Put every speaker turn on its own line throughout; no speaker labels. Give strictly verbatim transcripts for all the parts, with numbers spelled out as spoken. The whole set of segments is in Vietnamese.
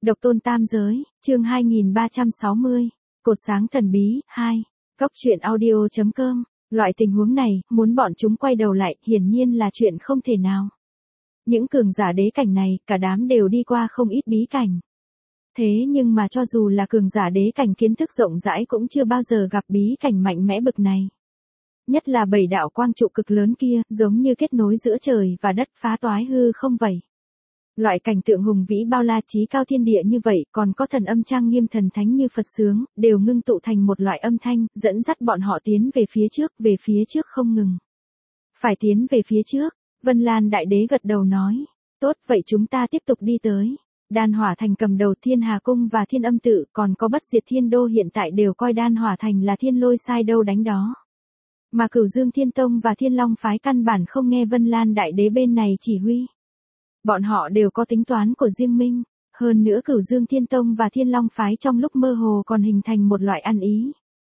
Độc tôn tam giới, chương hai nghìn ba trăm sáu mươi, cột sáng thần bí, hai. Góc truyện audio chấm com, loại tình huống này, muốn bọn chúng quay đầu lại, hiển nhiên là chuyện không thể nào. Những cường giả đế cảnh này, cả đám đều đi qua không ít bí cảnh. Thế nhưng mà cho dù là cường giả đế cảnh kiến thức rộng rãi cũng chưa bao giờ gặp bí cảnh mạnh mẽ bực này. Nhất là bảy đạo quang trụ cực lớn kia, giống như kết nối giữa trời và đất, phá toái hư không vậy. Loại cảnh tượng hùng vĩ bao la chí cao thiên địa như vậy, còn có thần âm trang nghiêm thần thánh như Phật sướng, đều ngưng tụ thành một loại âm thanh, dẫn dắt bọn họ tiến về phía trước, về phía trước không ngừng. Phải tiến về phía trước, Vân Lan Đại Đế gật đầu nói, tốt vậy chúng ta tiếp tục đi tới. Đan Hỏa Thành cầm đầu Thiên Hà Cung và Thiên Âm Tự, còn có Bất Diệt Thiên Đô hiện tại đều coi Đan Hỏa Thành là thiên lôi sai đâu đánh đó. Mà Cửu Dương Thiên Tông và Thiên Long Phái căn bản không nghe Vân Lan Đại Đế bên này chỉ huy. Bọn họ đều có tính toán của riêng mình, hơn nữa Cửu Dương Thiên Tông và Thiên Long Phái trong lúc mơ hồ còn hình thành một loại ăn ý.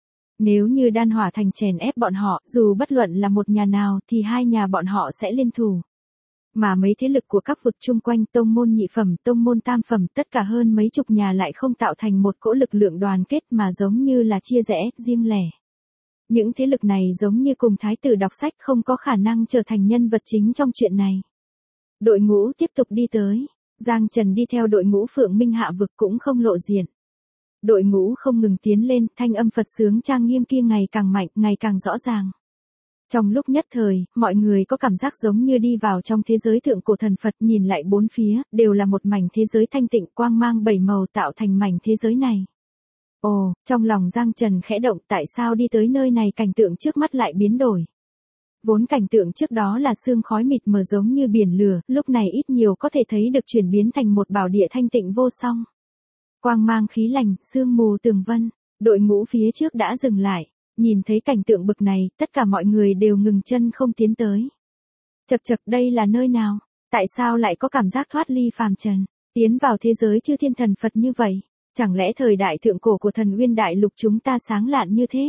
Nếu như Đan Hỏa Thành chèn ép bọn họ, dù bất luận là một nhà nào thì hai nhà bọn họ sẽ liên thủ. Mà mấy thế lực của các vực chung quanh tông môn nhị phẩm, tông môn tam phẩm, tất cả hơn mấy chục nhà lại không tạo thành một cỗ lực lượng đoàn kết mà giống như là chia rẽ, riêng lẻ. Những thế lực này giống như cùng thái tử đọc sách không có khả năng trở thành nhân vật chính trong chuyện này. Đội ngũ tiếp tục đi tới, Giang Trần đi theo đội ngũ Phượng Minh Hạ vực cũng không lộ diện. Đội ngũ không ngừng tiến lên, thanh âm Phật sướng trang nghiêm kia ngày càng mạnh, ngày càng rõ ràng. Trong lúc nhất thời, mọi người có cảm giác giống như đi vào trong thế giới thượng cổ thần Phật, nhìn lại bốn phía, đều là một mảnh thế giới thanh tịnh quang mang bảy màu tạo thành mảnh thế giới này. Ồ, trong lòng Giang Trần khẽ động, tại sao đi tới nơi này cảnh tượng trước mắt lại biến đổi. Vốn cảnh tượng trước đó là sương khói mịt mờ giống như biển lửa, lúc này ít nhiều có thể thấy được chuyển biến thành một bảo địa thanh tịnh vô song. Quang mang khí lành, sương mù tường vân, đội ngũ phía trước đã dừng lại, nhìn thấy cảnh tượng bực này, tất cả mọi người đều ngừng chân không tiến tới. Chậc chậc, đây là nơi nào? Tại sao lại có cảm giác thoát ly phàm trần, tiến vào thế giới chư thiên thần Phật như vậy? Chẳng lẽ thời đại thượng cổ của thần Uyên Đại Lục chúng ta sáng lạn như thế?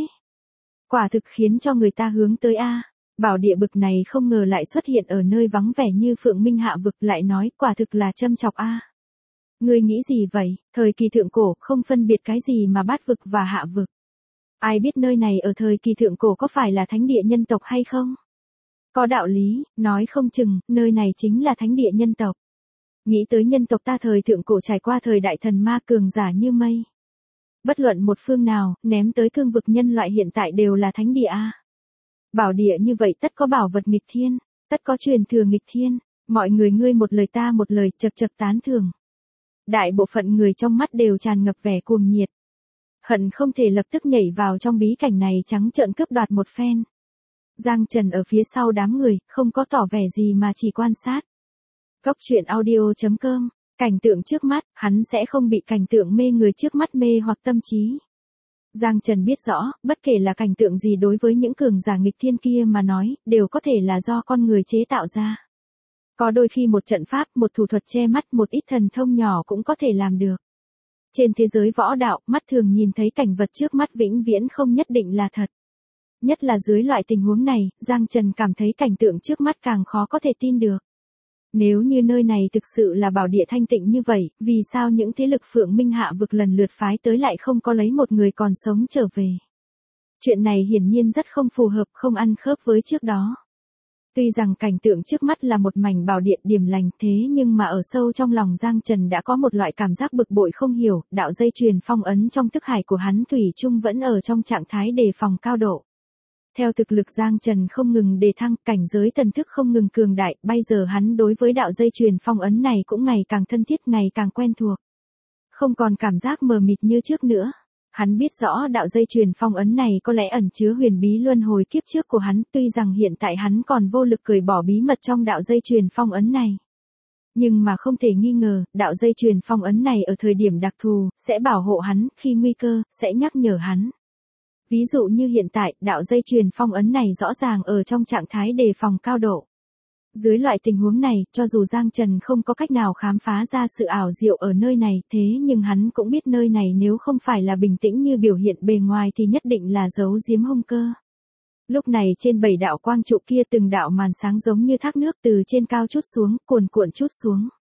Quả thực khiến cho người ta hướng tới a. Bảo địa bực này không ngờ lại xuất hiện ở nơi vắng vẻ như Phượng Minh Hạ vực, lại nói quả thực là châm chọc a. À. Ngươi nghĩ gì vậy, thời kỳ thượng cổ không phân biệt cái gì mà bát vực và hạ vực. Ai biết nơi này ở thời kỳ thượng cổ có phải là thánh địa nhân tộc hay không? Có đạo lý, nói không chừng, nơi này chính là thánh địa nhân tộc. Nghĩ tới nhân tộc ta thời thượng cổ trải qua thời đại thần ma cường giả như mây. Bất luận một phương nào, ném tới cương vực nhân loại hiện tại đều là thánh địa a. Bảo địa như vậy tất có bảo vật nghịch thiên, tất có truyền thừa nghịch thiên, mọi người ngươi một lời ta một lời, chậc chậc tán thưởng. Đại bộ phận người trong mắt đều tràn ngập vẻ cuồng nhiệt. Hận không thể lập tức nhảy vào trong bí cảnh này trắng trợn cướp đoạt một phen. Giang Trần ở phía sau đám người, không có tỏ vẻ gì mà chỉ quan sát. Góc truyện audio chấm com, cảnh tượng trước mắt, hắn sẽ không bị cảnh tượng mê người trước mắt mê hoặc tâm trí. Giang Trần biết rõ, bất kể là cảnh tượng gì đối với những cường giả nghịch thiên kia mà nói, đều có thể là do con người chế tạo ra. Có đôi khi một trận pháp, một thủ thuật che mắt, một ít thần thông nhỏ cũng có thể làm được. Trên thế giới võ đạo, mắt thường nhìn thấy cảnh vật trước mắt vĩnh viễn không nhất định là thật. Nhất là dưới loại tình huống này, Giang Trần cảm thấy cảnh tượng trước mắt càng khó có thể tin được. Nếu như nơi này thực sự là bảo địa thanh tịnh như vậy, vì sao những thế lực Phượng Minh Hạ vực lần lượt phái tới lại không có lấy một người còn sống trở về? Chuyện này hiển nhiên rất không phù hợp, không ăn khớp với trước đó. Tuy rằng cảnh tượng trước mắt là một mảnh bảo địa điềm lành, thế nhưng mà ở sâu trong lòng Giang Trần đã có một loại cảm giác bực bội không hiểu, đạo dây chuyền phong ấn trong thức hải của hắn thủy chung vẫn ở trong trạng thái đề phòng cao độ. Theo thực lực Giang Trần không ngừng đề thăng, cảnh giới thần thức không ngừng cường đại, bây giờ hắn đối với đạo dây chuyền phong ấn này cũng ngày càng thân thiết, ngày càng quen thuộc. Không còn cảm giác mờ mịt như trước nữa. Hắn biết rõ đạo dây chuyền phong ấn này có lẽ ẩn chứa huyền bí luân hồi kiếp trước của hắn, tuy rằng hiện tại hắn còn vô lực cởi bỏ bí mật trong đạo dây chuyền phong ấn này. Nhưng mà không thể nghi ngờ, đạo dây chuyền phong ấn này ở thời điểm đặc thù, sẽ bảo hộ hắn, khi nguy cơ, sẽ nhắc nhở hắn. Ví dụ như hiện tại, đạo dây chuyền phong ấn này rõ ràng ở trong trạng thái đề phòng cao độ. Dưới loại tình huống này, cho dù Giang Trần không có cách nào khám phá ra sự ảo diệu ở nơi này, thế nhưng hắn cũng biết nơi này nếu không phải là bình tĩnh như biểu hiện bề ngoài thì nhất định là giấu giếm hung cơ. Lúc này trên bảy đạo quang trụ kia từng đạo màn sáng giống như thác nước từ trên cao trút xuống, cuồn cuộn trút xuống.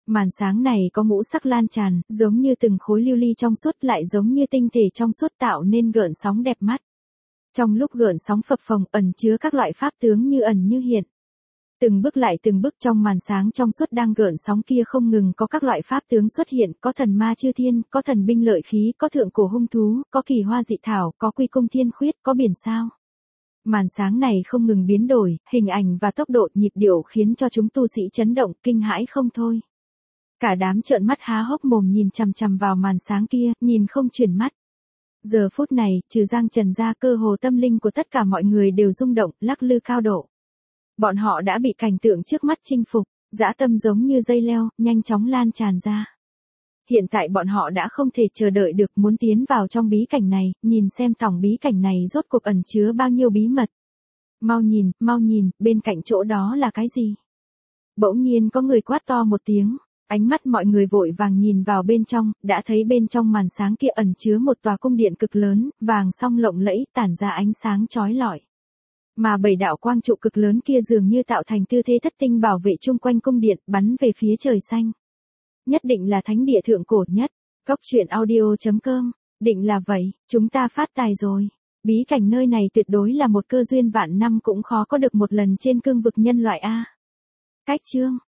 Màn sáng này có ngũ sắc lan tràn, giống như từng khối lưu ly trong suốt lại giống như tinh thể trong suốt tạo nên gợn sóng đẹp mắt. Trong lúc gợn sóng phập phồng ẩn chứa các loại pháp tướng như ẩn như hiện. Từng bước lại từng bước trong màn sáng trong suốt đang gợn sóng kia không ngừng có các loại pháp tướng xuất hiện, có thần ma chư thiên, có thần binh lợi khí, có thượng cổ hung thú, có kỳ hoa dị thảo, có quy cung thiên khuyết, có biển sao. Màn sáng này không ngừng biến đổi, hình ảnh và tốc độ nhịp điệu khiến cho chúng tu sĩ chấn động, kinh hãi không thôi. Cả đám trợn mắt há hốc mồm nhìn chằm chằm vào màn sáng kia, nhìn không chuyển mắt. Giờ phút này, trừ Giang Trần ra cơ hồ tâm linh của tất cả mọi người đều rung động, lắc lư cao độ. Bọn họ đã bị cảnh tượng trước mắt chinh phục, dã tâm giống như dây leo, nhanh chóng lan tràn ra. Hiện tại bọn họ đã không thể chờ đợi được muốn tiến vào trong bí cảnh này, nhìn xem tổng bí cảnh này rốt cuộc ẩn chứa bao nhiêu bí mật. Mau nhìn, mau nhìn, bên cạnh chỗ đó là cái gì? Bỗng nhiên có người quát to một tiếng, ánh mắt mọi người vội vàng nhìn vào bên trong, đã thấy bên trong màn sáng kia ẩn chứa một tòa cung điện cực lớn, vàng song lộng lẫy, tản ra ánh sáng chói lọi. Mà bảy đạo quang trụ cực lớn kia dường như tạo thành tư thế thất tinh bảo vệ chung quanh cung điện, bắn về phía trời xanh. Nhất định là thánh địa thượng cổ nhất. Cốc truyện audio chấm com. Định là vậy, chúng ta phát tài rồi. Bí cảnh nơi này tuyệt đối là một cơ duyên vạn năm cũng khó có được một lần trên cương vực nhân loại A. Cách chương.